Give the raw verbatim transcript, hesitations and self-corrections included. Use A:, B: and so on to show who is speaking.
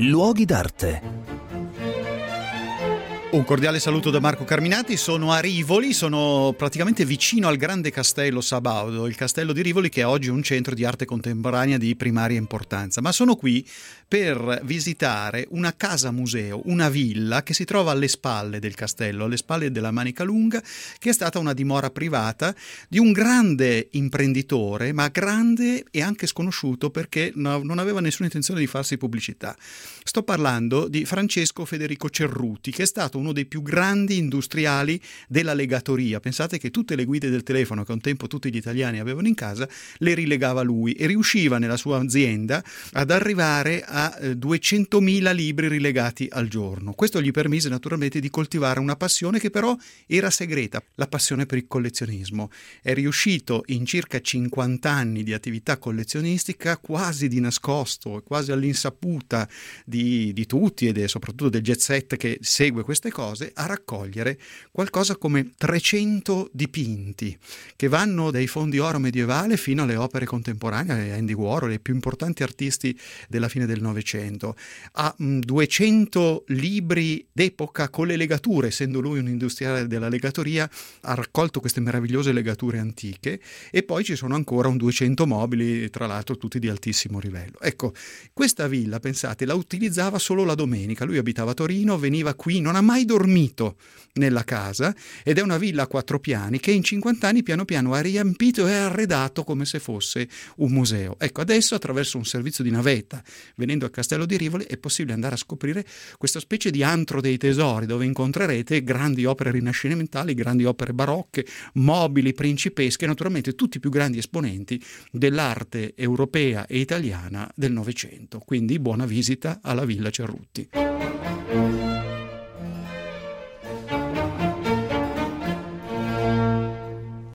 A: Luoghi d'arte.
B: Un cordiale saluto da Marco Carminati, sono a Rivoli, sono praticamente vicino al grande castello Sabaudo, il castello di Rivoli che è oggi un centro di arte contemporanea di primaria importanza, ma sono qui per visitare una casa museo, una villa che si trova alle spalle del castello, alle spalle della Manica Lunga, che è stata una dimora privata di un grande imprenditore, ma grande e anche sconosciuto perché non aveva nessuna intenzione di farsi pubblicità. Sto parlando di Francesco Federico Cerruti, che è stato uno dei più grandi industriali della legatoria. Pensate che tutte le guide del telefono che un tempo tutti gli italiani avevano in casa le rilegava lui e riusciva nella sua azienda ad arrivare a eh, duecentomila libri rilegati al giorno. Questo gli permise naturalmente di coltivare una passione che però era segreta, la passione per il collezionismo. È riuscito in circa cinquanta anni di attività collezionistica, quasi di nascosto, quasi all'insaputa di, di tutti ed è soprattutto del jet set che segue queste cose, a raccogliere qualcosa come trecento dipinti che vanno dai fondi oro medievale fino alle opere contemporanee, Andy Warhol, i più importanti artisti della fine del Novecento. Ha mh, duecento libri d'epoca con le legature, essendo lui un industriale della legatoria, ha raccolto queste meravigliose legature antiche e poi ci sono ancora un duecento mobili, tra l'altro tutti di altissimo livello. Ecco, questa villa, pensate, la utilizzava solo la domenica. Lui abitava a Torino, veniva qui, non ha mai dormito nella casa ed è una villa a quattro piani che in cinquanta anni piano piano ha riempito e arredato come se fosse un museo. Ecco, adesso attraverso un servizio di navetta, venendo al castello di Rivoli, è possibile andare a scoprire questa specie di antro dei tesori dove incontrerete grandi opere rinascimentali, grandi opere barocche, mobili principesche, naturalmente tutti i più grandi esponenti dell'arte europea e italiana del Novecento. Quindi buona visita alla Villa Cerruti.